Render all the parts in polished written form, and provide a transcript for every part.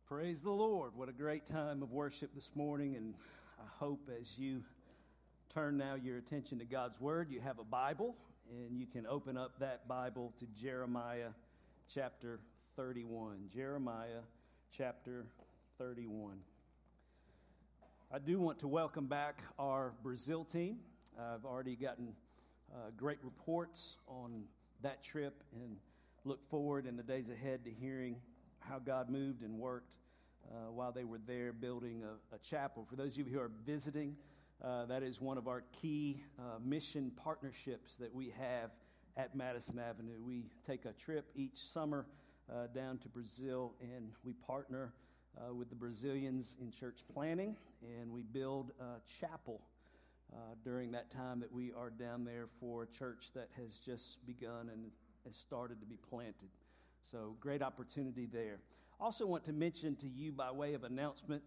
Praise the Lord. What a great time of worship this morning. And I hope as you turn now your attention to God's Word, you have a Bible and you can open up that Bible to Jeremiah chapter 31. Jeremiah chapter 31. I do want to welcome back our Brazil team. I've already gotten great reports on that trip and look forward in the days ahead to hearing how God moved and worked while they were there building a chapel. For those of you who are visiting, that is one of our key mission partnerships that we have at Madison Avenue. We take a trip each summer down to Brazil, and we partner with the Brazilians in church planning, and we build a chapel during that time that we are down there for a church that has just begun and has started to be planted. So great opportunity there. Also want to mention to you by way of announcement,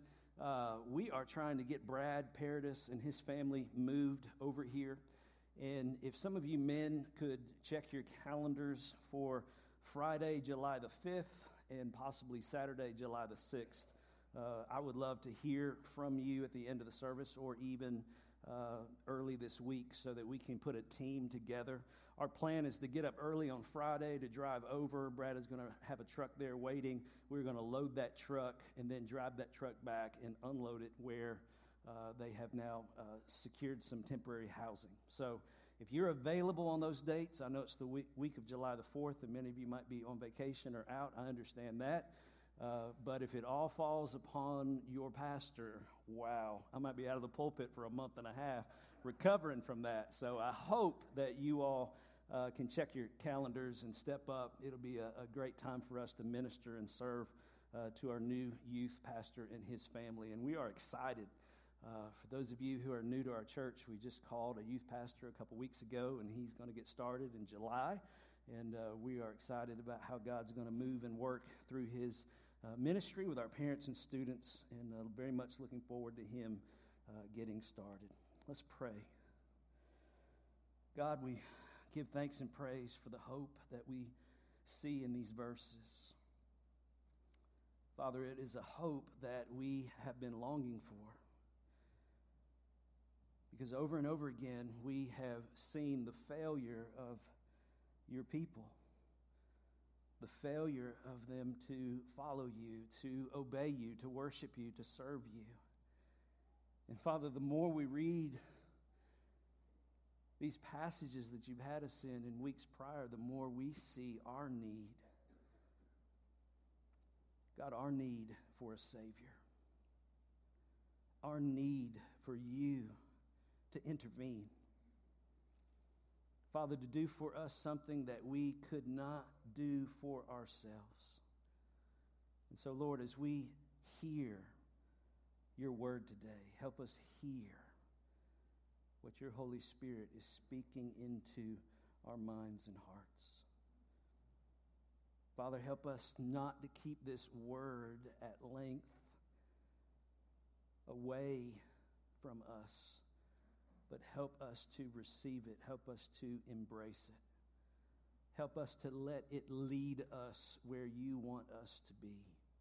we are trying to get Brad Paradis and his family moved over here. And if some of you men could check your calendars for Friday, July the 5th, and possibly Saturday, July the 6th, I would love to hear from you at the end of the service or even early this week so that we can put a team together. Our plan is to get up early on Friday to drive over. Brad is going to have a truck there waiting. We're going to load that truck and then drive that truck back and unload it where they have now secured some temporary housing. So if you're available on those dates, I know it's the week of July the 4th, and many of you might be on vacation or out. I understand that. But if it all falls upon your pastor, wow, I might be out of the pulpit for a month and a half recovering from that. So I hope that you all can check your calendars and step up. It'll be a great time for us to minister and serve to our new youth pastor and his family. And we are excited. For those of you who are new to our church, we just called a youth pastor a couple weeks ago, and he's going to get started in July. And we are excited about how God's going to move and work through his ministry with our parents and students, and very much looking forward to him getting started. Let's pray. God, we give thanks and praise for the hope that we see in these verses. Father, it is a hope that we have been longing for, because over and over again we have seen the failure of your people. The failure of them to follow you, to obey you, to worship you, to serve you. And Father, the more we read these passages that you've had us in weeks prior, the more we see our need. God, our need for a Savior. Our need for you to intervene. Father, to do for us something that we could not do for ourselves. And so, Lord, as we hear your word today, help us hear what your Holy Spirit is speaking into our minds and hearts. Father, help us not to keep this word at length away from us, but help us to receive it. Help us to embrace it. Help us to let it lead us where you want us to be.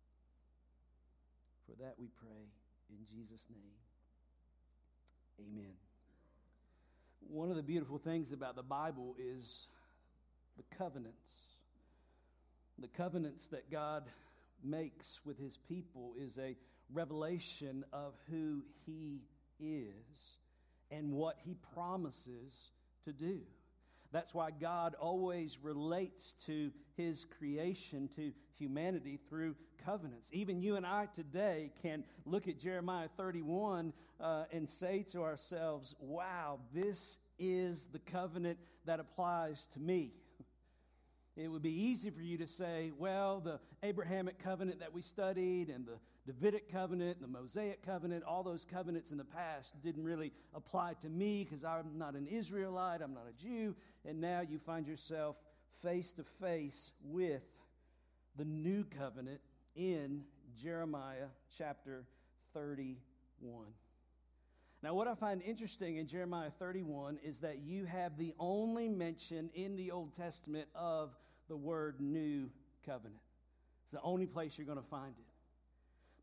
For that we pray in Jesus' name. Amen. One of the beautiful things about the Bible is the covenants. The covenants that God makes with his people is a revelation of who he is and what he promises to do. That's why God always relates to his creation, to humanity, through covenants. Even you and I today can look at Jeremiah 31 and say to ourselves, wow, this is the covenant that applies to me. It would be easy for you to say, well, the Abrahamic covenant that we studied and the Davidic covenant and the Mosaic covenant, all those covenants in the past didn't really apply to me because I'm not an Israelite, I'm not a Jew. And now you find yourself face to face with the new covenant in Jeremiah chapter 31. Now, what I find interesting in Jeremiah 31 is that you have the only mention in the Old Testament of the word new covenant. It's the only place you're going to find it.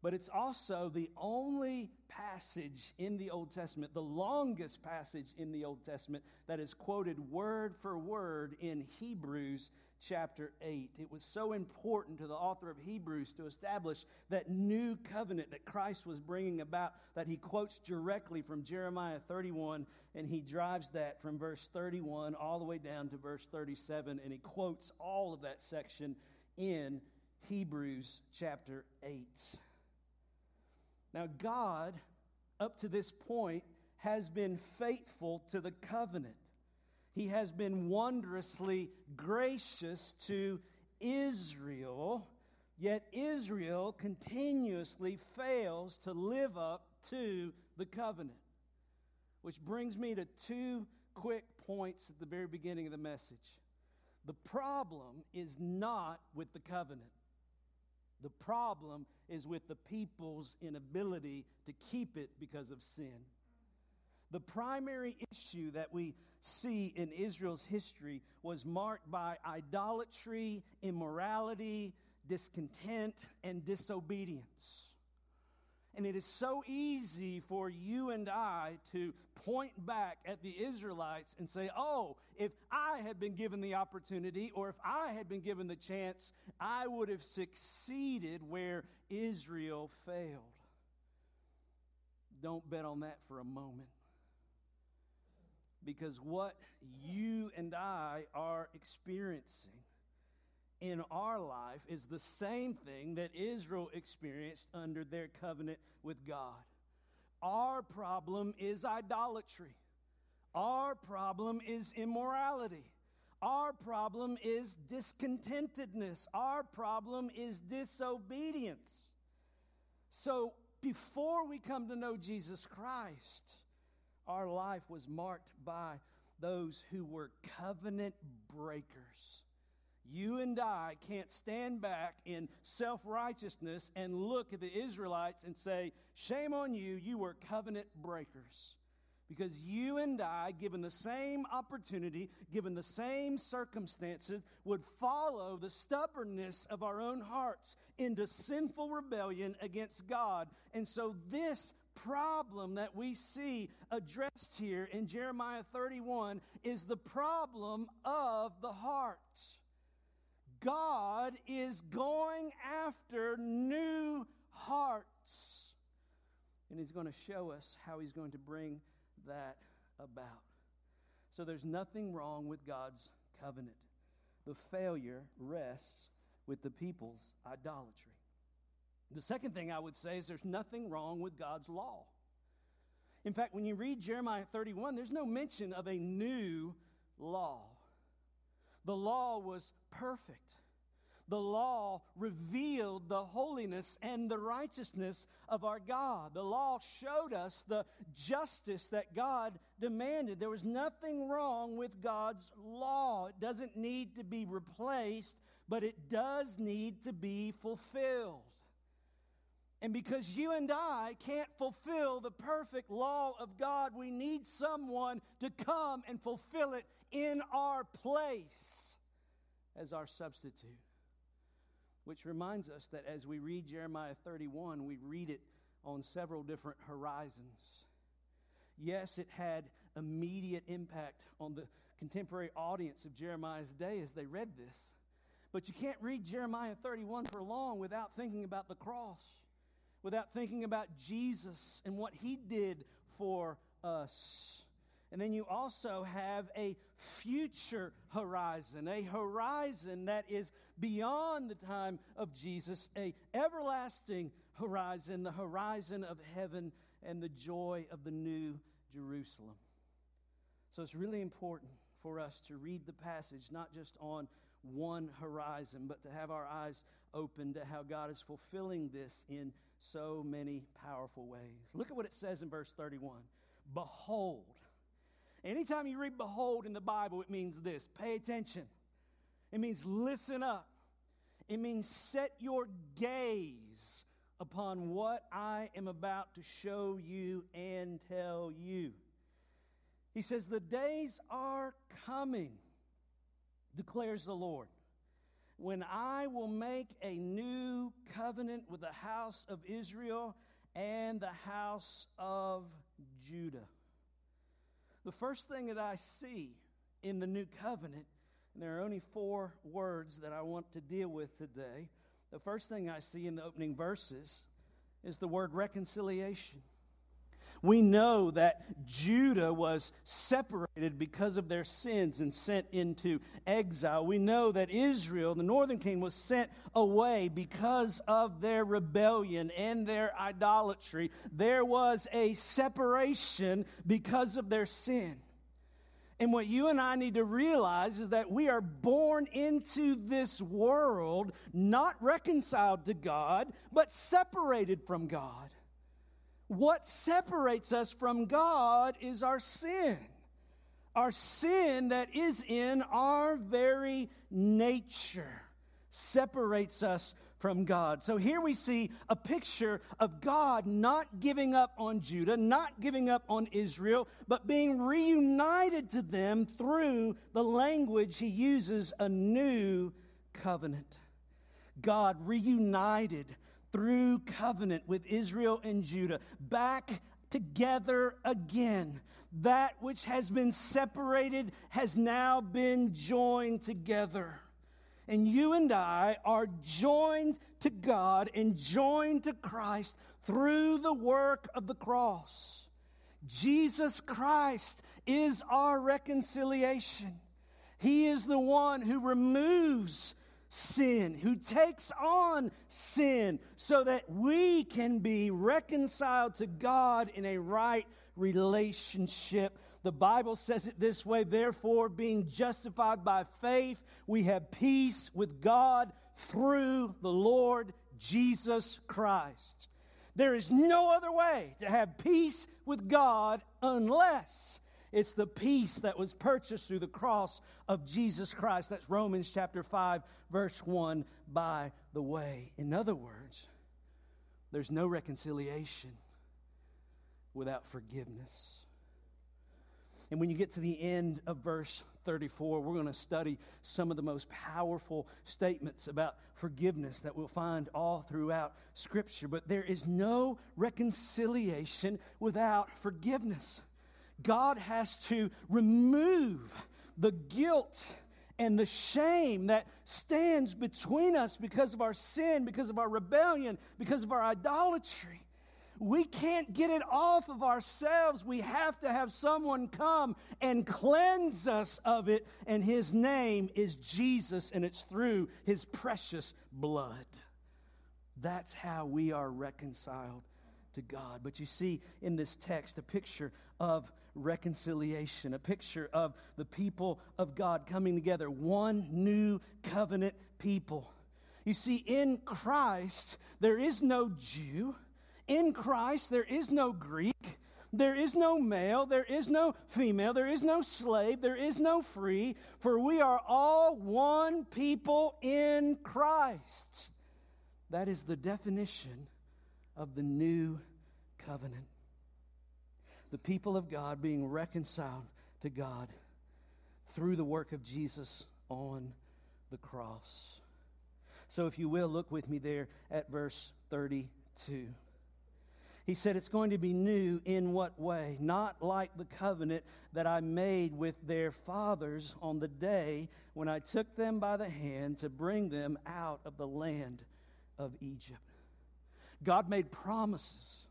But it's also the only passage in the Old Testament, the longest passage in the Old Testament, that is quoted word for word in Hebrews chapter 8. It was so important to the author of Hebrews to establish that new covenant that Christ was bringing about, that he quotes directly from Jeremiah 31, and he drives that from verse 31 all the way down to verse 37, and he quotes all of that section in Hebrews chapter 8. Now, God, up to this point, has been faithful to the covenant. He has been wondrously gracious to Israel, yet Israel continuously fails to live up to the covenant. Which brings me to two quick points at the very beginning of the message. The problem is not with the covenant. The problem is with the people's inability to keep it because of sin. The primary issue that we see in Israel's history was marked by idolatry, immorality, discontent, and disobedience. And it is so easy for you and I to point back at the Israelites and say, oh, if I had been given the opportunity, or if I had been given the chance, I would have succeeded where Israel failed. Don't bet on that for a moment. Because what you and I are experiencing in our life is the same thing that Israel experienced under their covenant with God. Our problem is idolatry. Our problem is immorality. Our problem is discontentedness. Our problem is disobedience. So before we come to know Jesus Christ, our life was marked by those who were covenant breakers. You and I can't stand back in self-righteousness and look at the Israelites and say, shame on you, you were covenant breakers. Because you and I, given the same opportunity, given the same circumstances, would follow the stubbornness of our own hearts into sinful rebellion against God. And so this problem that we see addressed here in Jeremiah 31 is the problem of the heart. God is going after new hearts. And He's going to show us how He's going to bring that about. So there's nothing wrong with God's covenant. The failure rests with the people's idolatry. The second thing I would say is there's nothing wrong with God's law. In fact, when you read Jeremiah 31, there's no mention of a new law. The law was perfect. The law revealed the holiness and the righteousness of our God. The law showed us the justice that God demanded. There was nothing wrong with God's law. It doesn't need to be replaced, but it does need to be fulfilled. And because you and I can't fulfill the perfect law of God, we need someone to come and fulfill it in our place as our substitute. Which reminds us that as we read Jeremiah 31, we read it on several different horizons. Yes, it had immediate impact on the contemporary audience of Jeremiah's day as they read this. But you can't read Jeremiah 31 for long without thinking about the cross, without thinking about Jesus and what He did for us. And then you also have a future horizon, a horizon that is beyond the time of Jesus, a everlasting horizon, the horizon of heaven and the joy of the new Jerusalem. So it's really important for us to read the passage not just on one horizon, but to have our eyes open to how God is fulfilling this in so many powerful ways. Look at what it says in verse 31. Behold. Anytime you read behold in the Bible, it means this. Pay attention. It means listen up. It means set your gaze upon what I am about to show you and tell you. He says, the days are coming, declares the Lord, when I will make a new covenant with the house of Israel and the house of Judah. The first thing that I see in the new covenant, and there are only 4 words that I want to deal with today. The first thing I see in the opening verses is the word reconciliation. We know that Judah was separated because of their sins and sent into exile. We know that Israel, the northern kingdom, was sent away because of their rebellion and their idolatry. There was a separation because of their sin. And what you and I need to realize is that we are born into this world not reconciled to God, but separated from God. What separates us from God is our sin. Our sin that is in our very nature separates us from God. So here we see a picture of God not giving up on Judah, not giving up on Israel, but being reunited to them through the language he uses, a new covenant. God reunited through covenant with Israel and Judah, back together again. That which has been separated has now been joined together. And you and I are joined to God and joined to Christ through the work of the cross. Jesus Christ is our reconciliation. He is the one who removes sin, who takes on sin so that we can be reconciled to God in a right relationship. The Bible says it this way: therefore, being justified by faith, we have peace with God through the Lord Jesus Christ. There is no other way to have peace with God unless it's the peace that was purchased through the cross of Jesus Christ. That's Romans chapter 5, verse 1, by the way. In other words, there's no reconciliation without forgiveness. And when you get to the end of verse 34, we're going to study some of the most powerful statements about forgiveness that we'll find all throughout Scripture. But there is no reconciliation without forgiveness. God has to remove the guilt and the shame that stands between us because of our sin, because of our rebellion, because of our idolatry. We can't get it off of ourselves. We have to have someone come and cleanse us of it, and his name is Jesus, and it's through his precious blood. That's how we are reconciled to God. But you see in this text a picture of reconciliation, a picture of the people of God coming together, one new covenant people. You see, in Christ, there is no Jew. In Christ, there is no Greek, there is no male, there is no female, there is no slave, there is no free, for we are all one people in Christ. That is the definition of the new covenant. The people of God being reconciled to God through the work of Jesus on the cross. So if you will, look with me there at verse 32. He said it's going to be new in what way? Not like the covenant that I made with their fathers on the day when I took them by the hand to bring them out of the land of Egypt. God made promises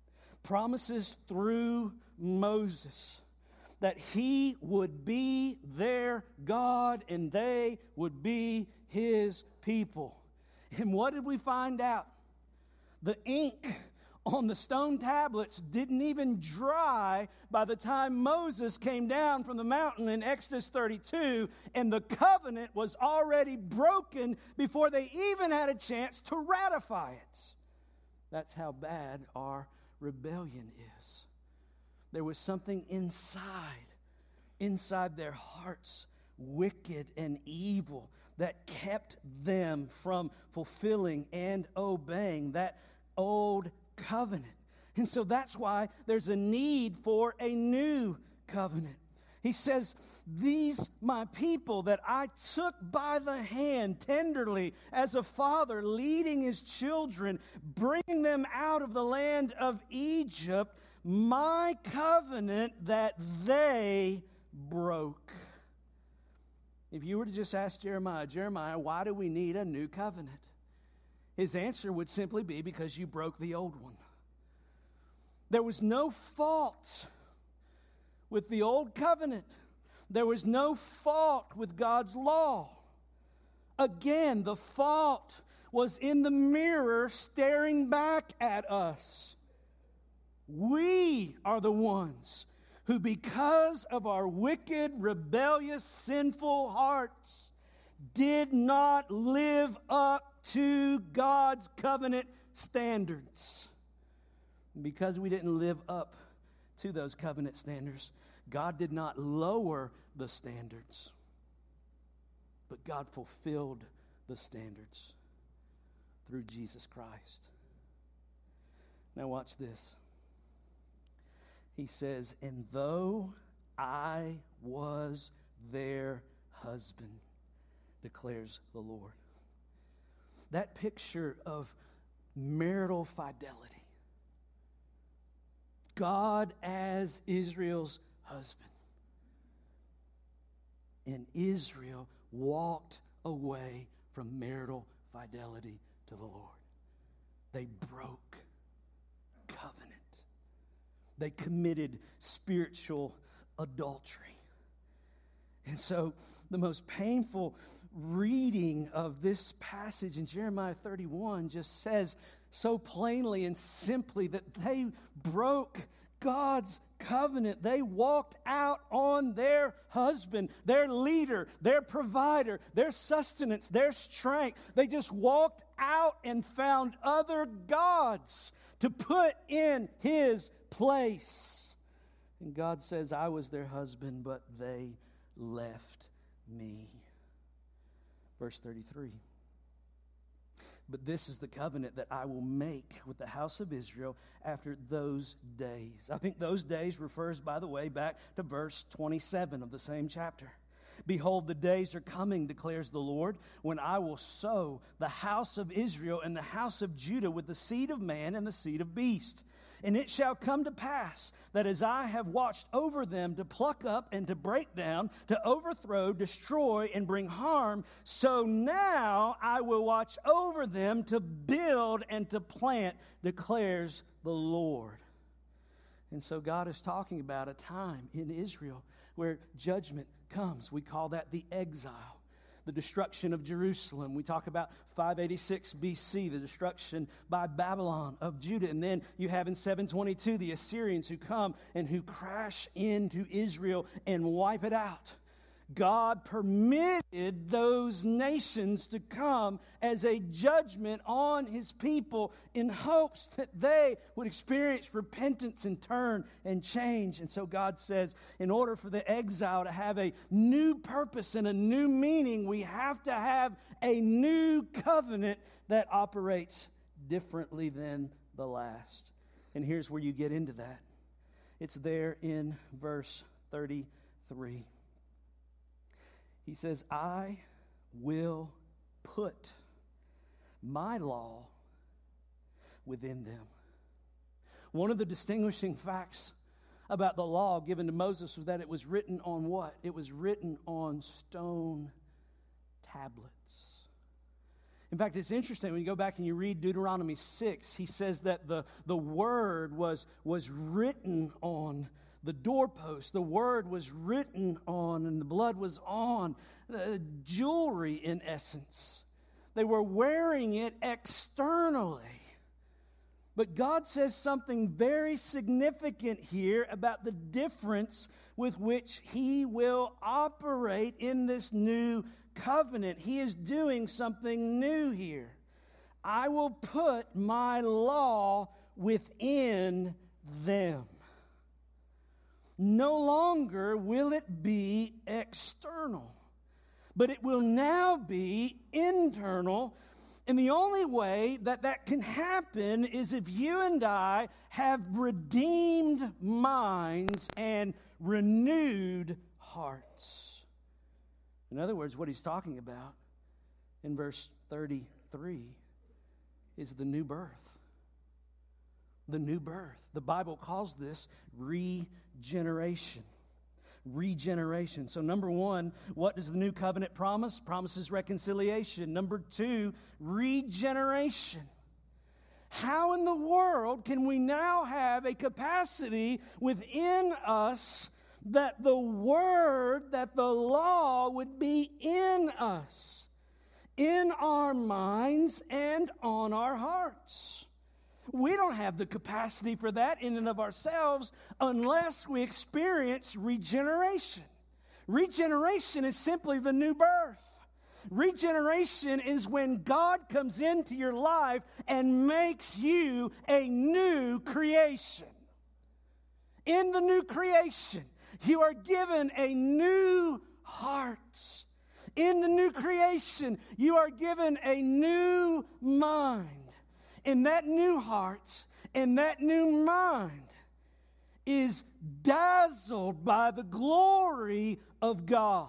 through Moses that he would be their God and they would be his people. And what did we find out? The ink on the stone tablets didn't even dry by the time Moses came down from the mountain in Exodus 32, and the covenant was already broken before they even had a chance to ratify it. That's how bad our rebellion is. There was something inside their hearts, wicked and evil, that kept them from fulfilling and obeying that old covenant. And so that's why there's a need for a new covenant. He says, these my people that I took by the hand tenderly as a father leading his children, bringing them out of the land of Egypt, my covenant that they broke. If you were to just ask Jeremiah, why do we need a new covenant? His answer would simply be, because you broke the old one. There was no fault with the old covenant. There was no fault with God's law. Again, the fault was in the mirror staring back at us. We are the ones who, because of our wicked, rebellious, sinful hearts, did not live up to God's covenant standards. Because we didn't live up to those covenant standards, God did not lower the standards, but God fulfilled the standards through Jesus Christ. Now watch this. He says, and though I was their husband, declares the Lord. That picture of marital fidelity. God as Israel's husband. And Israel walked away from marital fidelity to the Lord. They broke covenant. They committed spiritual adultery. And so the most painful reading of this passage in Jeremiah 31 just says so plainly and simply that they broke God's covenant. They walked out on their husband, their leader, their provider, their sustenance, their strength. They just walked out and found other gods to put in his place. And God says, I was their husband, but they left me. Verse 33. But this is the covenant that I will make with the house of Israel after those days. I think those days refers, by the way, back to verse 27 of the same chapter. Behold, the days are coming, declares the Lord, when I will sow the house of Israel and the house of Judah with the seed of man and the seed of beast. And it shall come to pass that as I have watched over them to pluck up and to break down, to overthrow, destroy, and bring harm, so now I will watch over them to build and to plant, declares the Lord. And so God is talking about a time in Israel where judgment comes. We call that the exile. The destruction of Jerusalem. We talk about 586 BC, the destruction by Babylon of Judah. And then you have in 722 the Assyrians who come and who crash into Israel and wipe it out. God permitted those nations to come as a judgment on his people in hopes that they would experience repentance and turn and change. And so God says, in order for the exile to have a new purpose and a new meaning, we have to have a new covenant that operates differently than the last. And here's where you get into that. It's there in verse 33. He says, I will put my law within them. One of the distinguishing facts about the law given to Moses was that it was written on what? It was written on stone tablets. In fact, it's interesting when you go back and you read Deuteronomy 6, he says that the word was written on the doorpost. The word was written on, and the blood was on. Jewelry, in essence. They were wearing it externally. But God says something very significant here about the difference with which he will operate in this new covenant. He is doing something new here. I will put my law within them. No longer will it be external, but it will now be internal. And the only way that that can happen is if you and I have redeemed minds and renewed hearts. In other words, what he's talking about in verse 33 is the new birth. The new birth. The Bible calls this regeneration. Regeneration. So number one, what does the new covenant promise? Promises reconciliation. Number two, regeneration. How in the world can we now have a capacity within us that the Word, that the law would be in us, in our minds and on our hearts? We don't have the capacity for that in and of ourselves unless we experience regeneration. Regeneration is simply the new birth. Regeneration is when God comes into your life and makes you a new creation. In the new creation, you are given a new heart. In the new creation, you are given a new mind. And that new heart and that new mind is dazzled by the glory of God.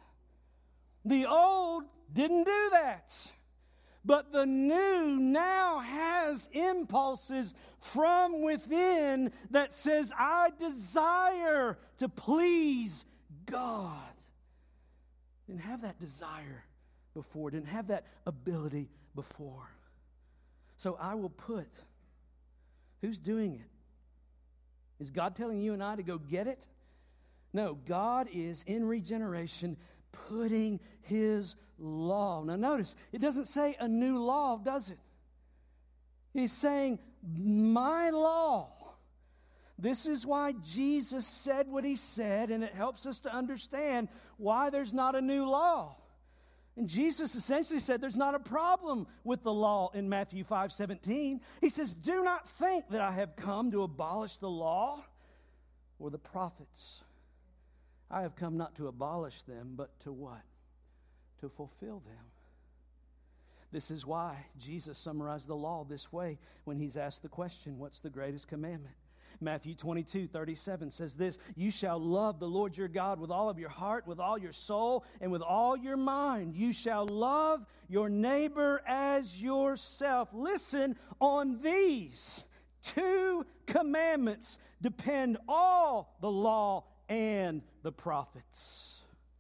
The old didn't do that. But the new now has impulses from within that says, I desire to please God. Didn't have that desire before. Didn't have that ability before. So I will put. Who's doing it? Is God telling you and I to go get it? No, God is in regeneration putting His law. Now notice, it doesn't say a new law, does it? He's saying, my law. This is why Jesus said what He said, and it helps us to understand why there's not a new law. And Jesus essentially said there's not a problem with the law in Matthew 5:17. He says, do not think that I have come to abolish the law or the prophets. I have come not to abolish them, but to what? To fulfill them. This is why Jesus summarized the law this way when He's asked the question, what's the greatest commandment? Matthew 22:37 says this, you shall love the Lord your God with all of your heart, with all your soul, and with all your mind. You shall love your neighbor as yourself. Listen, on these two commandments depend all the law and the prophets.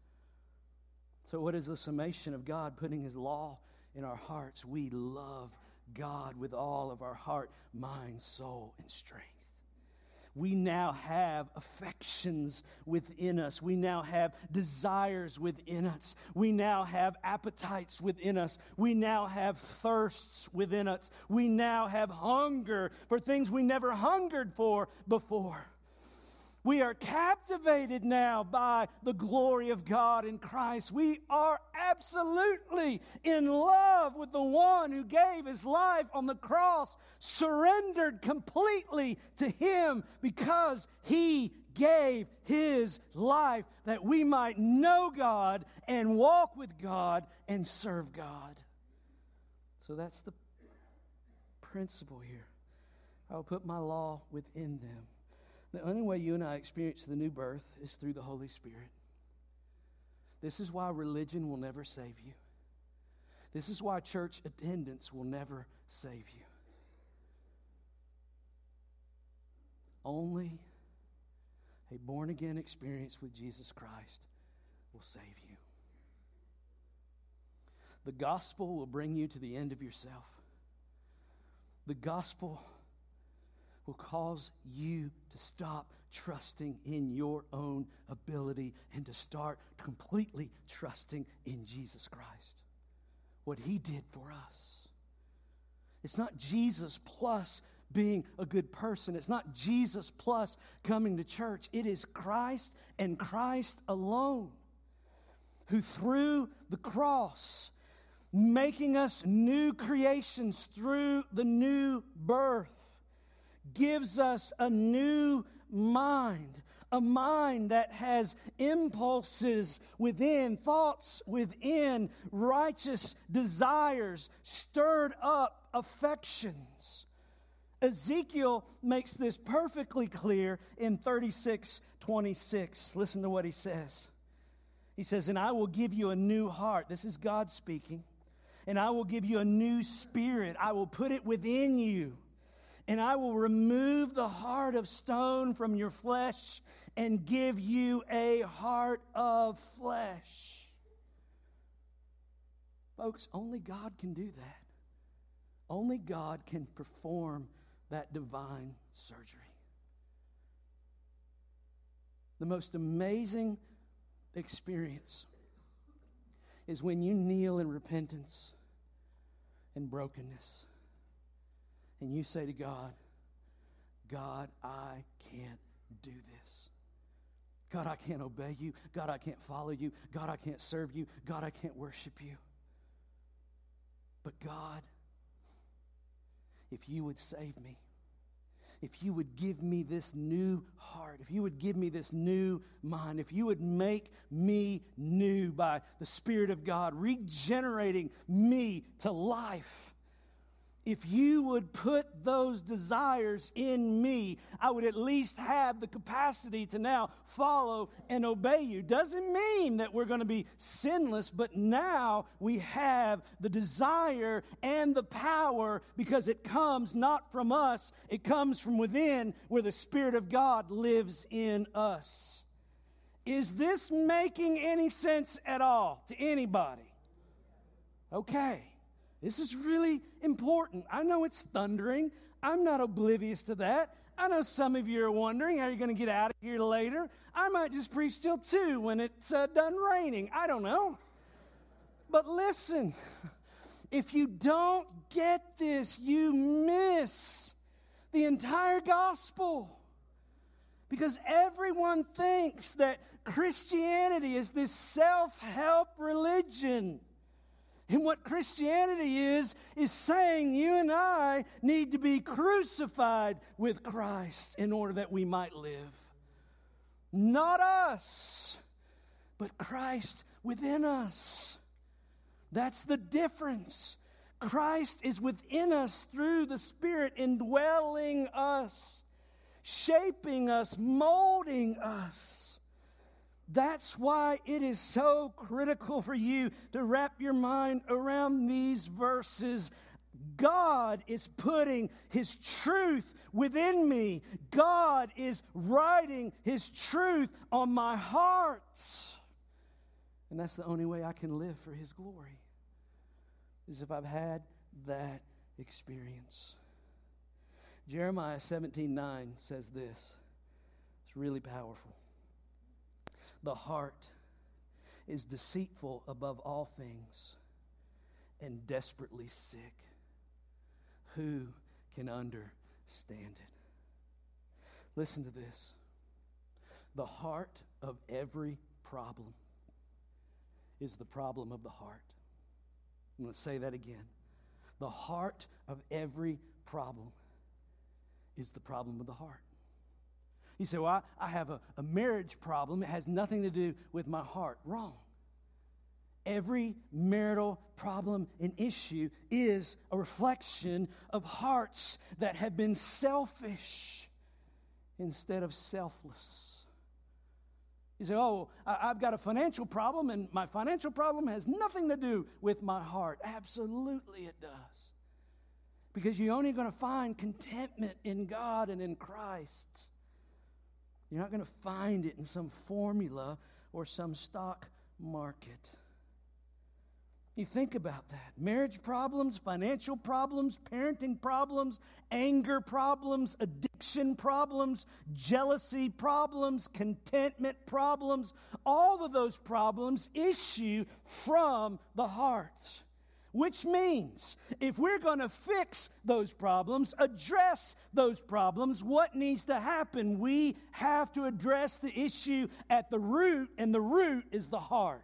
So what is the summation of God putting His law in our hearts? We love God with all of our heart, mind, soul, and strength. We now have affections within us. We now have desires within us. We now have appetites within us. We now have thirsts within us. We now have hunger for things we never hungered for before. We are captivated now by the glory of God in Christ. We are absolutely in love with the one who gave His life on the cross, surrendered completely to Him because He gave His life that we might know God and walk with God and serve God. So that's the principle here. I will put my law within them. The only way you and I experience the new birth is through the Holy Spirit. This is why religion will never save you. This is why church attendance will never save you. Only a born-again experience with Jesus Christ will save you. The gospel will bring you to the end of yourself. The gospel will cause you to stop trusting in your own ability and to start completely trusting in Jesus Christ. What He did for us. It's not Jesus plus being a good person. It's not Jesus plus coming to church. It is Christ and Christ alone who through the cross, making us new creations through the new birth, gives us a new mind, a mind that has impulses within, thoughts within, righteous desires, stirred up affections. Ezekiel makes this perfectly clear in 36:26. Listen to what he says. He says, and I will give you a new heart. This is God speaking. And I will give you a new spirit. I will put it within you. And I will remove the heart of stone from your flesh and give you a heart of flesh. Folks, only God can do that. Only God can perform that divine surgery. The most amazing experience is when you kneel in repentance and brokenness and you say to God, God, I can't do this. God, I can't obey you. God, I can't follow you. God, I can't serve you. God, I can't worship you. But God, if you would save me, if you would give me this new heart, if you would give me this new mind, if you would make me new by the Spirit of God, regenerating me to life, if you would put those desires in me, I would at least have the capacity to now follow and obey you. Doesn't mean that we're going to be sinless, but now we have the desire and the power because it comes not from us, it comes from within where the Spirit of God lives in us. Is this making any sense at all to anybody? Okay. This is really important. I know it's thundering. I'm not oblivious to that. I know some of you are wondering how you're going to get out of here later. I might just preach till 2 when it's done raining. I don't know. But listen, if you don't get this, you miss the entire gospel. Because everyone thinks that Christianity is this self-help religion. And what Christianity is saying you and I need to be crucified with Christ in order that we might live. Not us, but Christ within us. That's the difference. Christ is within us through the Spirit, indwelling us, shaping us, molding us. That's why it is so critical for you to wrap your mind around these verses. God is putting His truth within me. God is writing His truth on my heart. And that's the only way I can live for His glory, is if I've had that experience. Jeremiah 17:9 says this. It's really powerful. The heart is deceitful above all things and desperately sick. Who can understand it? Listen to this. The heart of every problem is the problem of the heart. I'm going to say that again. The heart of every problem is the problem of the heart. You say, well, I have a marriage problem. It has nothing to do with my heart. Wrong. Every marital problem and issue is a reflection of hearts that have been selfish instead of selfless. You say, oh, I've got a financial problem, and my financial problem has nothing to do with my heart. Absolutely it does. Because you're only going to find contentment in God and in Christ. You're not going to find it in some formula or some stock market. You think about that. Marriage problems, financial problems, parenting problems, anger problems, addiction problems, jealousy problems, contentment problems. All of those problems issue from the heart. Which means, if we're going to fix those problems, address those problems, what needs to happen? We have to address the issue at the root, and the root is the heart.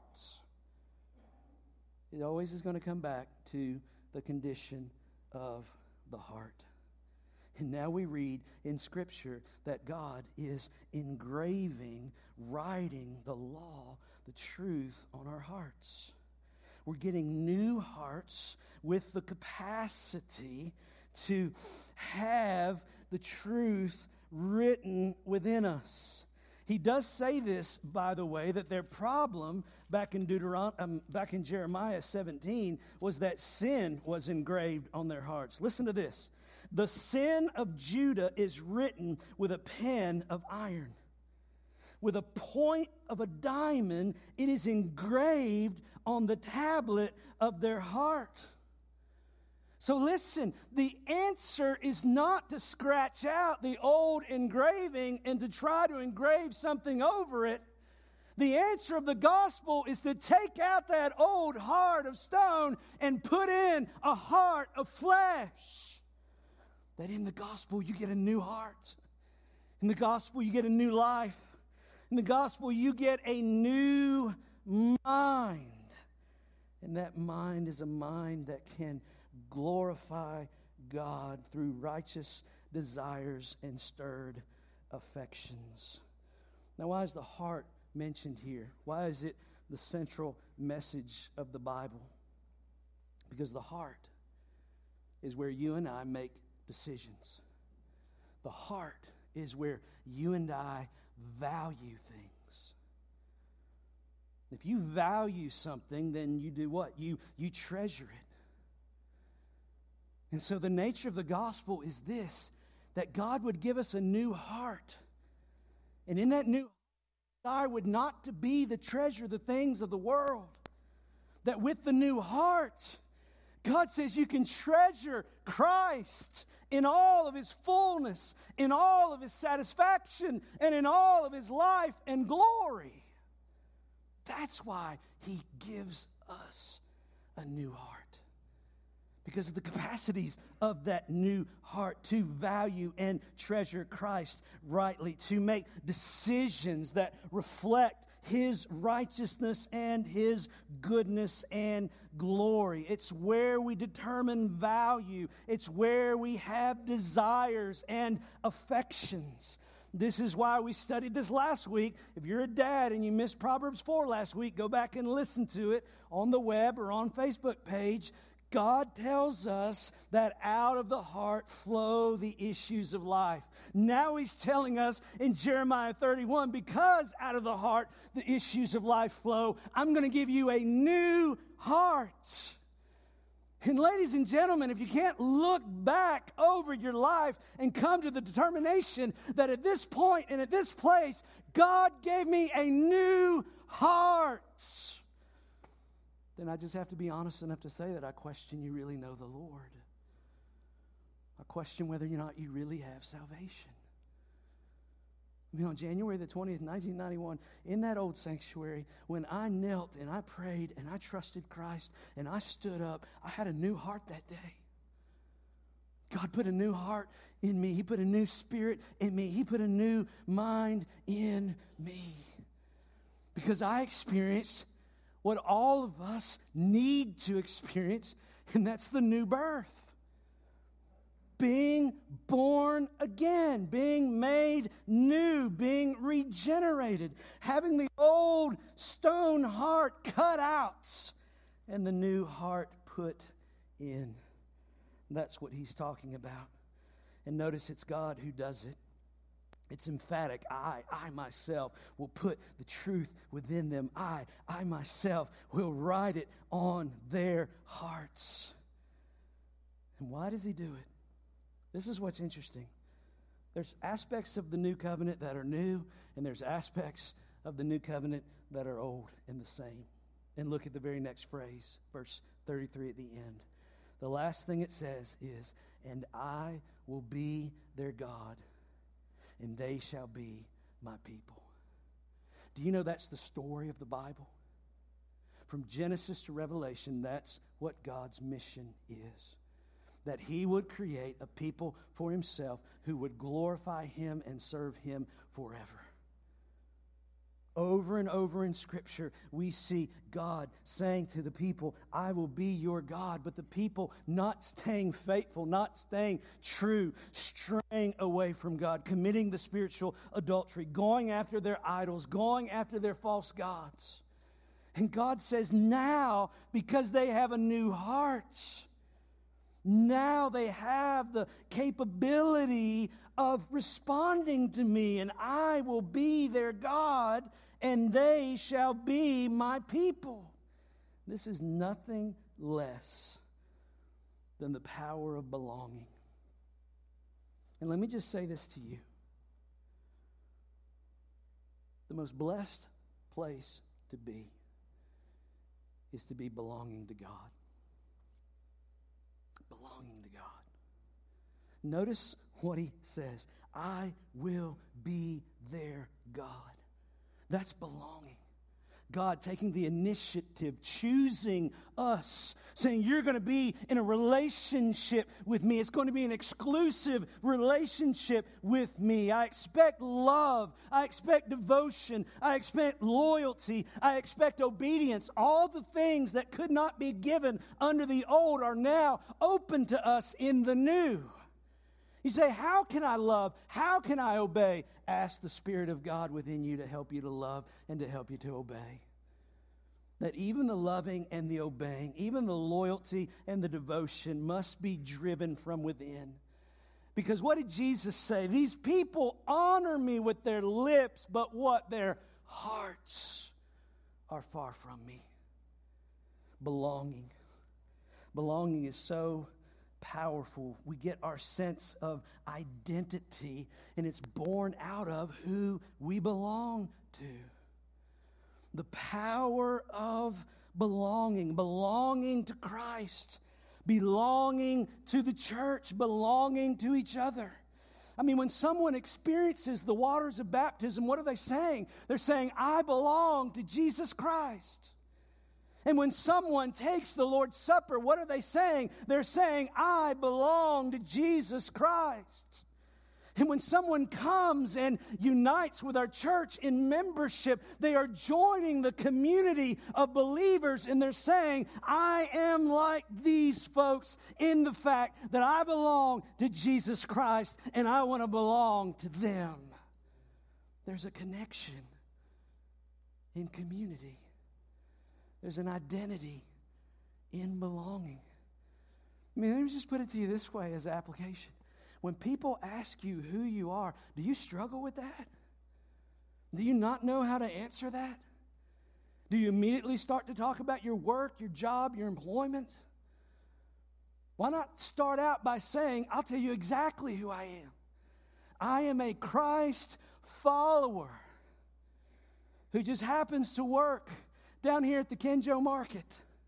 It always is going to come back to the condition of the heart. And now we read in Scripture that God is engraving, writing the law, the truth on our hearts. We're getting new hearts with the capacity to have the truth written within us. He does say this, by the way, that their problem back in Jeremiah 17 was that sin was engraved on their hearts. Listen to this. The sin of Judah is written with a pen of iron. With a point of a diamond, it is engraved on the tablet of their heart. So listen, the answer is not to scratch out the old engraving and to try to engrave something over it. The answer of the gospel is to take out that old heart of stone and put in a heart of flesh. That in the gospel you get a new heart. In the gospel you get a new life. In the gospel you get a new mind. And that mind is a mind that can glorify God through righteous desires and stirred affections. Now, why is the heart mentioned here? Why is it the central message of the Bible? Because the heart is where you and I make decisions. The heart is where you and I value things. If you value something, then you do what? You treasure it. And so the nature of the gospel is this, that God would give us a new heart. And in that new desire would not to be the treasure, the things of the world. That with the new heart, God says you can treasure Christ in all of His fullness, in all of His satisfaction, and in all of His life and glory. That's why He gives us a new heart. Because of the capacities of that new heart to value and treasure Christ rightly, to make decisions that reflect His righteousness and His goodness and glory. It's where we determine value. It's where we have desires and affections. This is why we studied this last week. If you're a dad and you missed Proverbs 4 last week, go back and listen to it on the web or on Facebook page. God tells us that out of the heart flow the issues of life. Now He's telling us in Jeremiah 31, because out of the heart the issues of life flow, I'm going to give you a new heart. And ladies and gentlemen, if you can't look back over your life and come to the determination that at this point and at this place, God gave me a new heart, then I just have to be honest enough to say that I question you really know the Lord. I question whether or not you really have salvation. You know, on January the 20th, 1991, in that old sanctuary, when I knelt and I prayed and I trusted Christ and I stood up, I had a new heart that day. God put a new heart in me. He put a new spirit in me. He put a new mind in me. Because I experienced what all of us need to experience, and that's the new birth. Being born again, being made new, being regenerated, having the old stone heart cut out and the new heart put in. That's what he's talking about. And notice it's God who does it. It's emphatic. I myself will put the truth within them. I myself will write it on their hearts. And why does he do it? This is what's interesting. There's aspects of the new covenant that are new, and there's aspects of the new covenant that are old and the same. And look at the very next phrase, verse 33 at the end. The last thing it says is, and I will be their God, and they shall be my people. Do you know that's the story of the Bible? From Genesis to Revelation, that's what God's mission is. That he would create a people for himself who would glorify him and serve him forever. Over and over in Scripture, we see God saying to the people, I will be your God. But the people not staying faithful, not staying true, straying away from God, committing the spiritual adultery, going after their idols, going after their false gods. And God says now, because they have a new heart, Now they have the capability of responding to me, and I will be their God, and they shall be my people. This is nothing less than the power of belonging. And let me just say this to you. The most blessed place to be is to be belonging to God. Belonging to God. Notice what he says. I will be their God. That's belonging. God taking the initiative, choosing us, saying, you're going to be in a relationship with me. It's going to be an exclusive relationship with me. I expect love. I expect devotion. I expect loyalty. I expect obedience. All the things that could not be given under the old are now open to us in the new. You say, how can I love? How can I obey? Ask the Spirit of God within you to help you to love and to help you to obey. That even the loving and the obeying, even the loyalty and the devotion must be driven from within. Because what did Jesus say? These people honor me with their lips, but what? Their hearts are far from me. Belonging. Belonging is so powerful. We get our sense of identity, and it's born out of who we belong to. The power of belonging, belonging to Christ, belonging to the church, belonging to each other. I mean, when someone experiences the waters of baptism, what are they saying? They're saying, I belong to Jesus Christ. And when someone takes the Lord's Supper, what are they saying? They're saying, I belong to Jesus Christ. And when someone comes and unites with our church in membership, they are joining the community of believers, and they're saying, I am like these folks in the fact that I belong to Jesus Christ, and I want to belong to them. There's a connection in community. There's an identity in belonging. I mean, let me just put it to you this way as application. When people ask you who you are, do you struggle with that? Do you not know how to answer that? Do you immediately start to talk about your work, your job, your employment? Why not start out by saying, I'll tell you exactly who I am. I am a Christ follower who just happens to work down here at the Kenjo Market.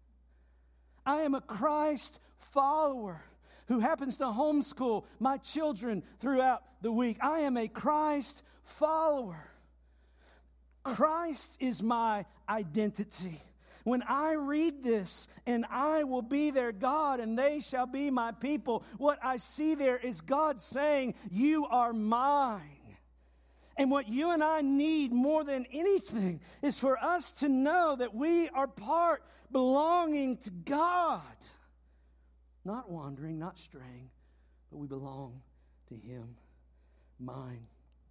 I am a Christ follower who happens to homeschool my children throughout the week. I am a Christ follower. Christ is my identity. When I read this, and I will be their God, and they shall be my people, what I see there is God saying, you are mine. And what you and I need more than anything is for us to know that we are part belonging to God. Not wandering, not straying, but we belong to Him. Mine.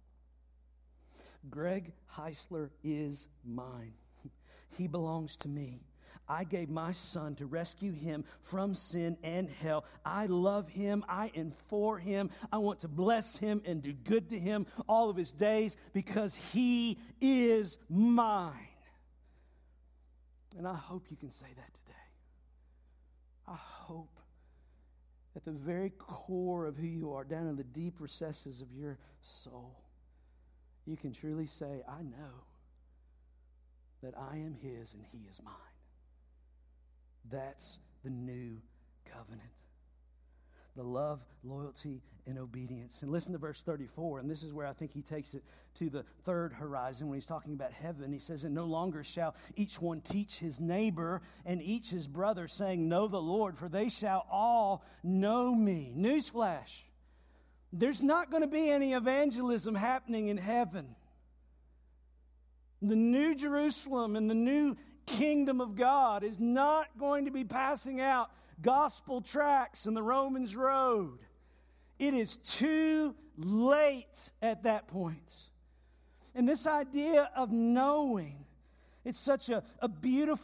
Greg Heisler is mine. He belongs to me. I gave my son to rescue him from sin and hell. I love him. I am for him. I want to bless him and do good to him all of his days because he is mine. And I hope you can say that today. I hope at the very core of who you are, down in the deep recesses of your soul, you can truly say, I know that I am his and he is mine. That's the new covenant. The love, loyalty, and obedience. And listen to verse 34, and this is where I think he takes it to the third horizon when he's talking about heaven. He says, and no longer shall each one teach his neighbor and each his brother, saying, know the Lord, for they shall all know me. Newsflash. There's not going to be any evangelism happening in heaven. The new Jerusalem and the new kingdom of God is not going to be passing out gospel tracts in the Romans road. It is too late at that point. And this idea of knowing, it's such a beautiful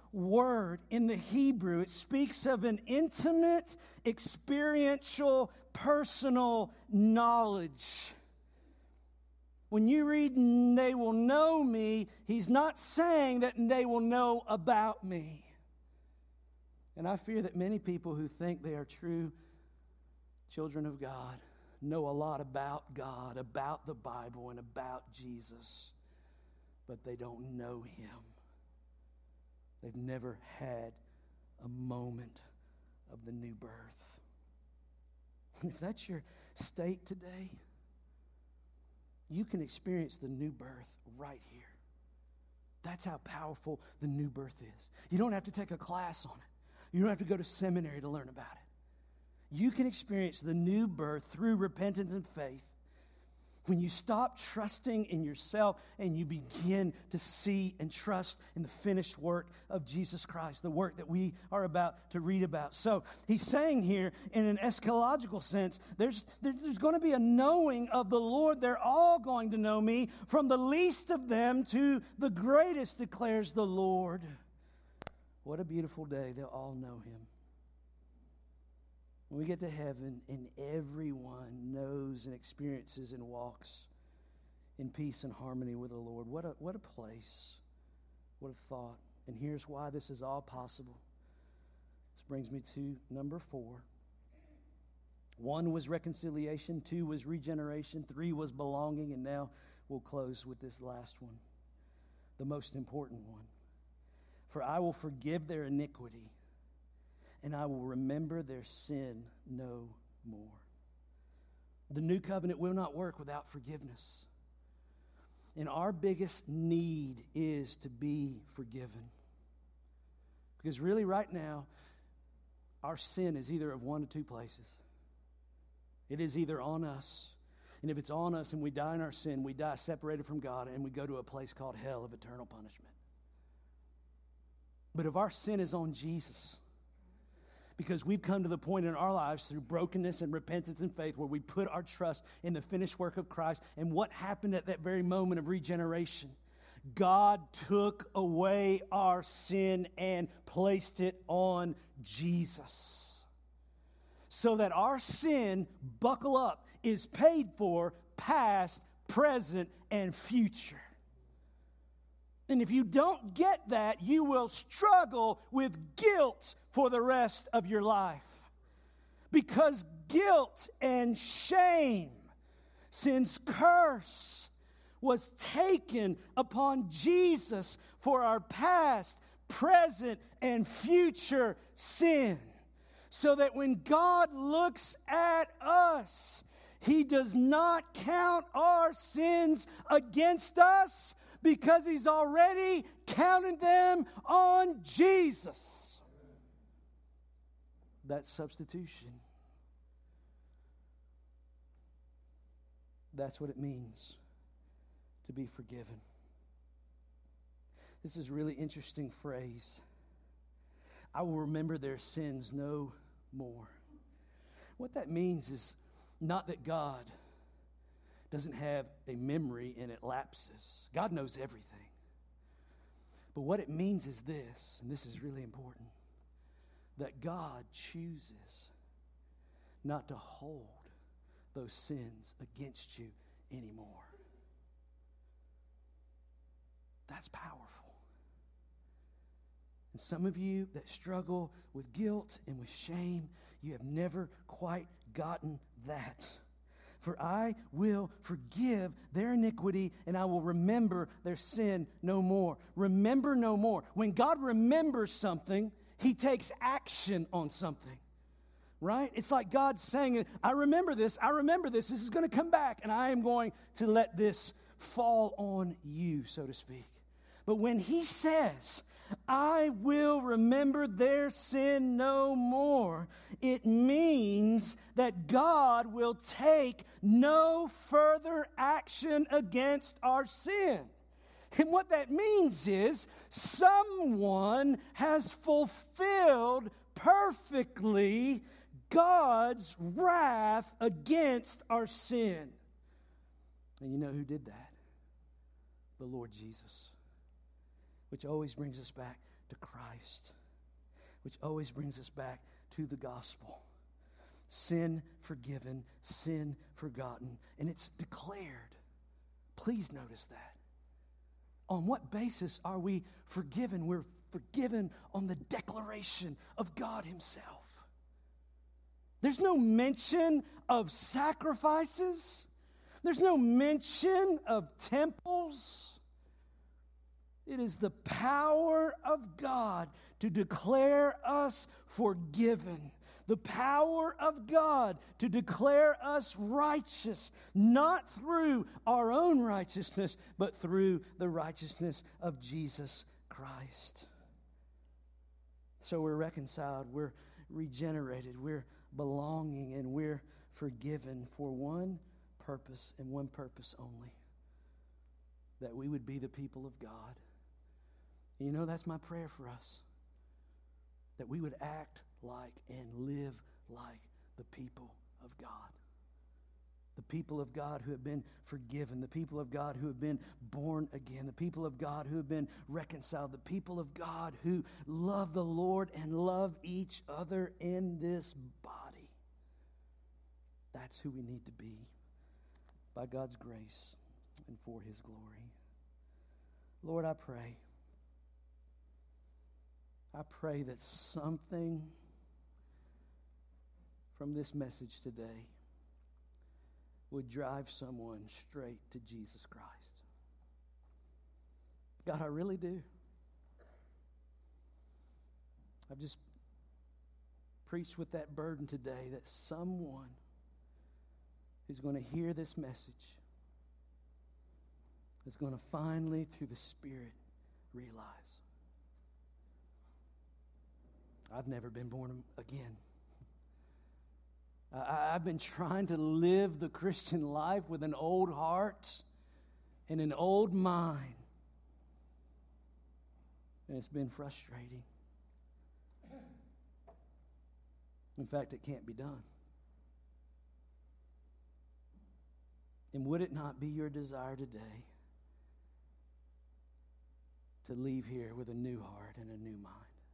word in the Hebrew. It speaks of an intimate, experiential, personal knowledge. When you read, they will know me, he's not saying that they will know about me. And I fear that many people who think they are true children of God know a lot about God, about the Bible, and about Jesus, but they don't know him. They've never had a moment of the new birth. And if that's your state today, you can experience the new birth right here. That's how powerful the new birth is. You don't have to take a class on it. You don't have to go to seminary to learn about it. You can experience the new birth through repentance and faith when you stop trusting in yourself and you begin to see and trust in the finished work of Jesus Christ, the work that we are about to read about. So he's saying here, in an eschatological sense, there's going to be a knowing of the Lord. They're all going to know me, from the least of them to the greatest, declares the Lord. What a beautiful day. They'll all know him. When we get to heaven and everyone knows and experiences and walks in peace and harmony with the Lord, what a place, what a thought. And here's why this is all possible. This brings me to number 4. 1 was reconciliation, 2 was regeneration, 3 was belonging, and now we'll close with this last one, the most important one. For I will forgive their iniquity, and I will remember their sin no more. The new covenant will not work without forgiveness. And our biggest need is to be forgiven. Because really right now, our sin is either of one of two places. It is either on us, and if it's on us and we die in our sin, we die separated from God and we go to a place called hell of eternal punishment. But if our sin is on Jesus, because we've come to the point in our lives through brokenness and repentance and faith where we put our trust in the finished work of Christ. And what happened at that very moment of regeneration? God took away our sin and placed it on Jesus. So that our sin, buckle up, is paid for past, present, and future. And if you don't get that, you will struggle with guilt for the rest of your life. Because guilt and shame, sin's curse, was taken upon Jesus for our past, present, and future sin. So that when God looks at us, he does not count our sins against us, because he's already counted them on Jesus. That's substitution. That's what it means to be forgiven. This is a really interesting phrase. I will remember their sins no more. What that means is not that God doesn't have a memory and it lapses. God knows everything. But what it means is this, and this is really important, that God chooses not to hold those sins against you anymore. That's powerful. And some of you that struggle with guilt and with shame, you have never quite gotten that. For I will forgive their iniquity, and I will remember their sin no more. Remember no more. When God remembers something, he takes action on something. Right? It's like God saying, I remember this, this is going to come back, and I am going to let this fall on you, so to speak. But when he says, I will remember their sin no more, it means that God will take no further action against our sin. And what that means is someone has fulfilled perfectly God's wrath against our sin. And you know who did that? The Lord Jesus. Which always brings us back to Christ, which always brings us back to the gospel. Sin forgiven, sin forgotten, and it's declared. Please notice that. On what basis are we forgiven? We're forgiven on the declaration of God Himself. There's no mention of sacrifices. There's no mention of temples. It is the power of God to declare us forgiven. The power of God to declare us righteous, not through our own righteousness, but through the righteousness of Jesus Christ. So we're reconciled, we're regenerated, we're belonging, and we're forgiven for one purpose and one purpose only: that we would be the people of God. And you know, that's my prayer for us, that we would act like and live like the people of God. The people of God who have been forgiven, the people of God who have been born again, the people of God who have been reconciled, the people of God who love the Lord and love each other in this body. That's who we need to be, by God's grace and for His glory. Lord, I pray that something from this message today would drive someone straight to Jesus Christ. God, I really do. I've just preached with that burden today that someone who's going to hear this message is going to finally, through the Spirit, realize, I've never been born again. I've been trying to live the Christian life with an old heart and an old mind. And it's been frustrating. In fact, it can't be done. And would it not be your desire today to leave here with a new heart and a new mind?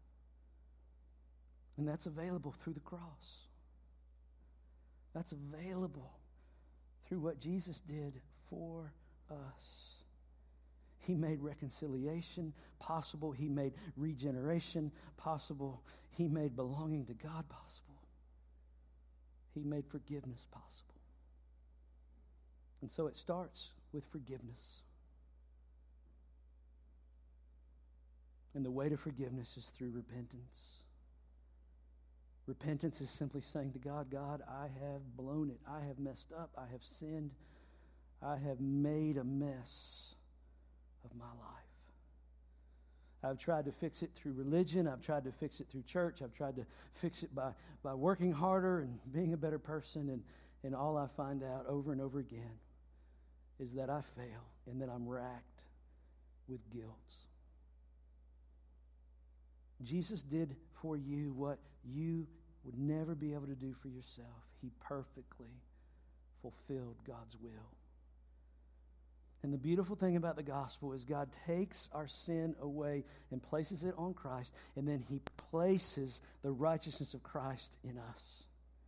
And that's available through the cross. That's available through what Jesus did for us. He made reconciliation possible. He made regeneration possible. He made belonging to God possible. He made forgiveness possible. And so it starts with forgiveness. And the way to forgiveness is through repentance. Repentance is simply saying to God, God, I have blown it. I have messed up. I have sinned. I have made a mess of my life. I've tried to fix it through religion. I've tried to fix it through church. I've tried to fix it by working harder and being a better person. And all I find out over and over again is that I fail and that I'm racked with guilt. Jesus did for you what you would never be able to do for yourself. He perfectly fulfilled God's will. And the beautiful thing about the gospel is God takes our sin away and places it on Christ, and then He places the righteousness of Christ in us.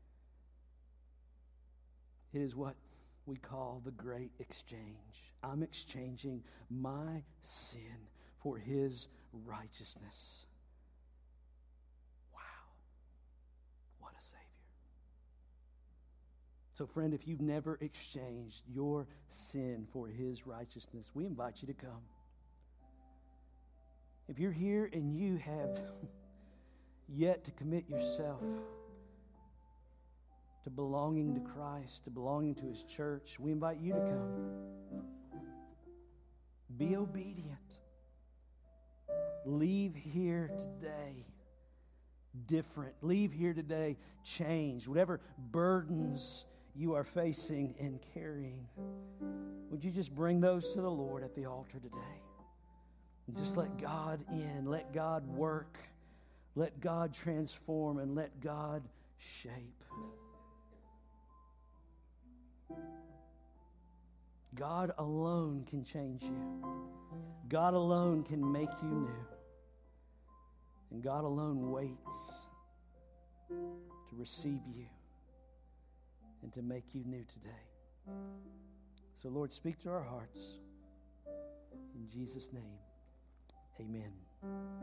It is what we call the great exchange. I'm exchanging my sin for His righteousness. So, friend, if you've never exchanged your sin for His righteousness, we invite you to come. If you're here and you have yet to commit yourself to belonging to Christ, to belonging to His church, we invite you to come. Be obedient. Leave here today different. Leave here today changed. Whatever burdens you are facing and carrying, would you just bring those to the Lord at the altar today? And just let God in, let God work, let God transform, and let God shape. God alone can change you. God alone can make you new. And God alone waits to receive you and to make you new today. So, Lord, speak to our hearts. In Jesus' name, amen.